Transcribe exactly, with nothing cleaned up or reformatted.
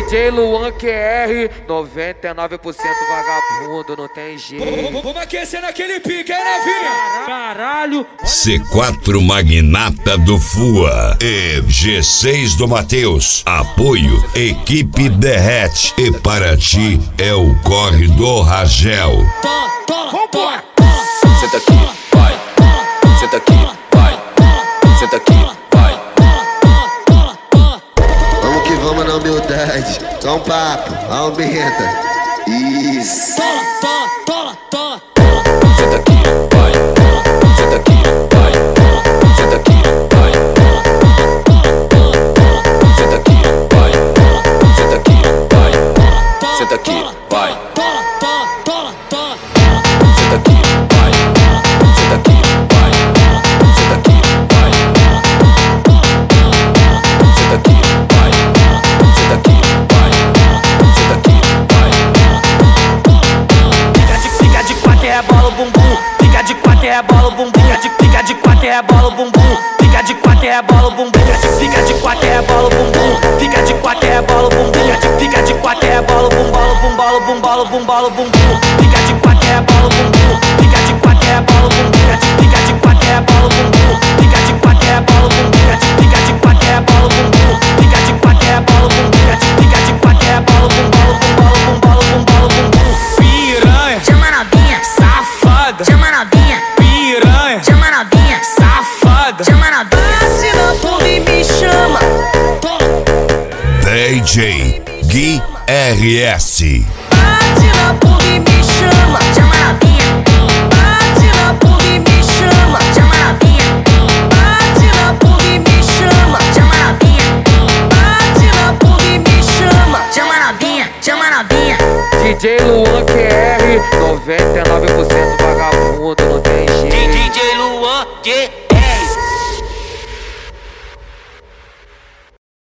D J Luan Q R, noventa e nove por cento vagabundo, não tem jeito. Vamos aquecer naquele pique, hein, novinha? Caralho. C quatro Magnata do Fua e G seis do Matheus. Apoio Equipe Derrete. E para ti é o corre do Ragel. Vambora. Senta aqui, vai. Senta aqui, vai. Senta aqui, vai. Vamos que vamos na humildade. Só um papo, aumenta. Isso. Senta aqui, vai. Senta aqui, vai. Senta aqui, vai. Senta aqui, vai. Senta aqui, vai. Senta aqui, vai. Senta aqui, vai. Senta aqui, vai. Senta aqui, vai. Senta aqui, vai. Senta aqui, vai. Senta aqui, vai. Fica de, fica de quatro e rebola o bumbum. Fica de quatro e rebola o bumbum. Fica de, fica de quatro e rebola o bumbum. Fica de quatro e rebola o bumbum. Fica de quatro e rebola o bumbum. Fica de quatro e rebola o bumbum. Fica de quatro e rebola o bumbum. Bumbolo, bumbolo, bumbolo, bumbum. Fica de quatro e rebola o bumbum. Fica de quatro e rebola o bumbum. Fica de quatro e rebola o bumbum. Fica de quatro e rebola o bumbum. Fica de quatro e rebola o bumbum. Fica de quatro e rebola o bumbum. Fica de quatro e rebola o bumbum. Bumbolo, bumbolo, bumbolo, bumbum. Piranha, Chama novinha, safada. chama novinha, Piranha, chama novinha, safada. chama novinha. Se não for e me chama. D J Gui R S. Bate na porra e me chama. Chama novinha. Bate na porra e me chama. Chama novinha. Bate na porra e me chama. Chama novinha. Bate na porra e me chama. Chama novinha, chama novinha. D J Luan Q R, noventa e nove por cento